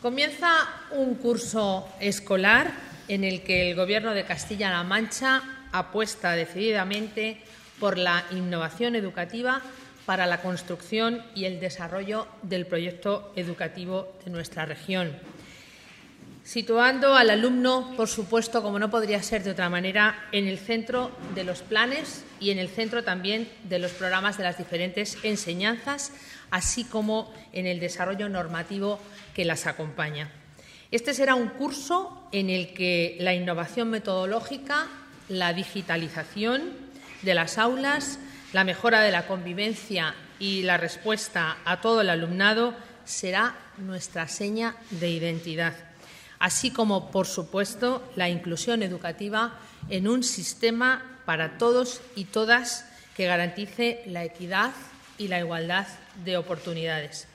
Comienza un curso escolar en el que el Gobierno de Castilla-La Mancha apuesta decididamente por la innovación educativa para la construcción y el desarrollo del proyecto educativo de nuestra región, situando al alumno, por supuesto, como no podría ser de otra manera, en el centro de los planes y en el centro también de los programas de las diferentes enseñanzas, así como en el desarrollo normativo que las acompaña. Este será un curso en el que la innovación metodológica, la digitalización de las aulas, la mejora de la convivencia y la respuesta a todo el alumnado será nuestra seña de identidad, así como, por supuesto, la inclusión educativa en un sistema para todos y todas que garantice la equidad y la igualdad de oportunidades.